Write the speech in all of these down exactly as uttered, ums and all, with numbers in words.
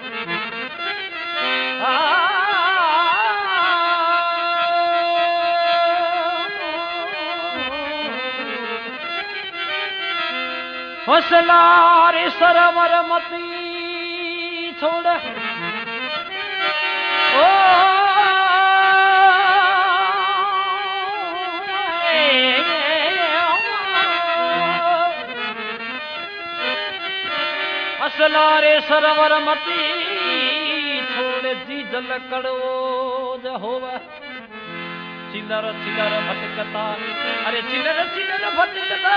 हौसला रे सरवर मती छोड़ ओ हौसला रे सरवर मती छोड़ जी जल कड़ो होवा चिल्लर चिल्लर भटकता अरे चिल्लर चिल्लर भटकता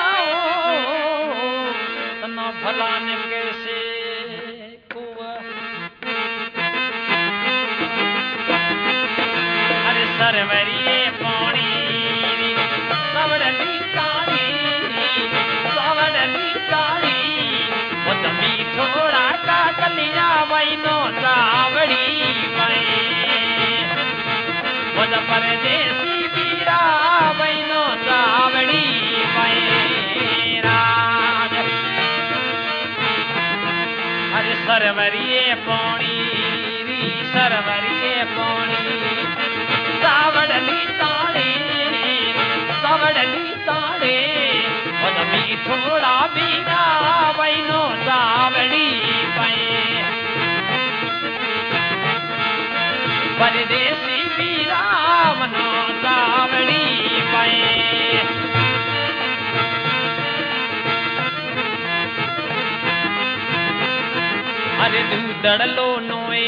तना भला ने कैसे कुआ अरे सरवरिए पानी सवड़नी काली सवड़नी काली वो तमी थोड़ा का कलिया वैनो सावड़ी वै वो परदेसी बीरा वैनो सावड़ी वै सरवरिए पौड़ी री सरवरिए पौड़ी सावड़नी ताड़े सावड़नी ताड़े मी थोड़ा बीरा वैनो सावड़ी पे परदेसी बीरा मनो सावड़ी पे अरे दूधड़ लो नोए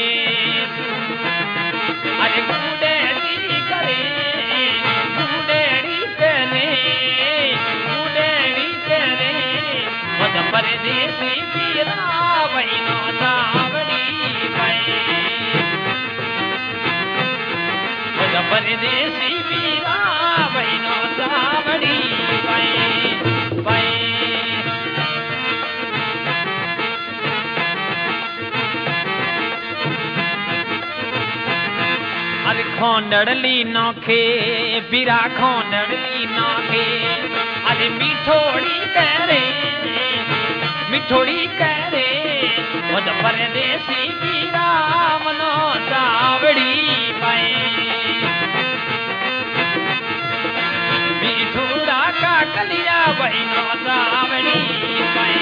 अरे गुडेड़ी करे गुडेड़ी करे गुडेड़ी करे मद परदेसी बीरा वैनो सावड़ी पे मद परदेसी बीरा वैनो सावड़ी पे पे अरे खोंडली नौखे बिरा खोंडली नौखे अरे मिठोड़ी करे मिठोड़ी करे मुझ परदेसी बिरा मनो सावड़ी पाए मिठोड़ा का कलिया बहनो सावड़ी पाए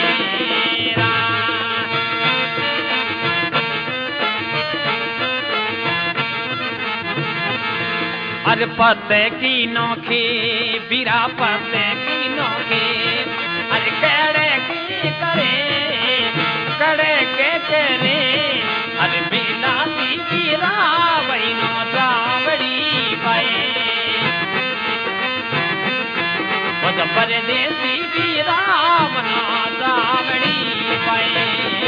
अरे पते की नौखे बिरा पते की नौखे अरे कड़े के करे कड़े के करे अरे बिलाती बिरा वैनो सावड़ी पाए मद परदेसी बिरा मनो सावड़ी पाए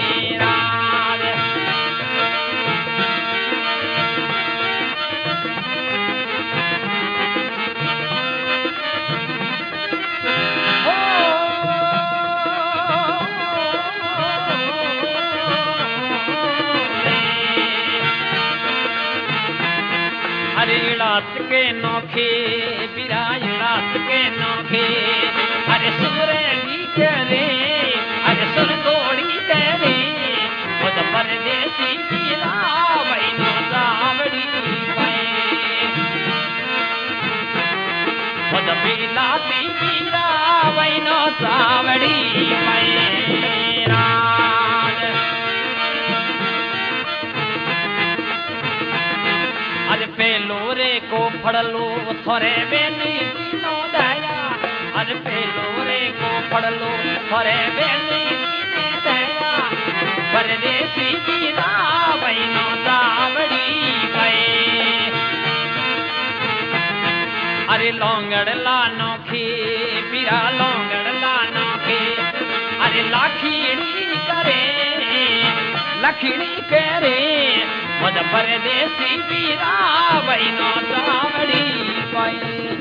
अरे रात के नौखे बिरा रात के नौखे अरे सुरेली करे अरे सुरगोड़ी करे मुझ परदेसी बिरा वैनो सावड़ी पे मुझ बिलाती बिरा वैनो सावड़ी पे अरे पेलो रे को फड़लो थोरे बेनी दीनो दया अरे पेलो रे को फड़लो थोरे बेनी दीने दया परदेसी बीरा वैनो सावड़ी पे अरे लोंगड़ ला नौखे बीरा लोंगड़ ला नौखे अरे लाखीड़ी करे लखीड़ी करे मुझ परदेसी बीरा वैनो सावड़ी पे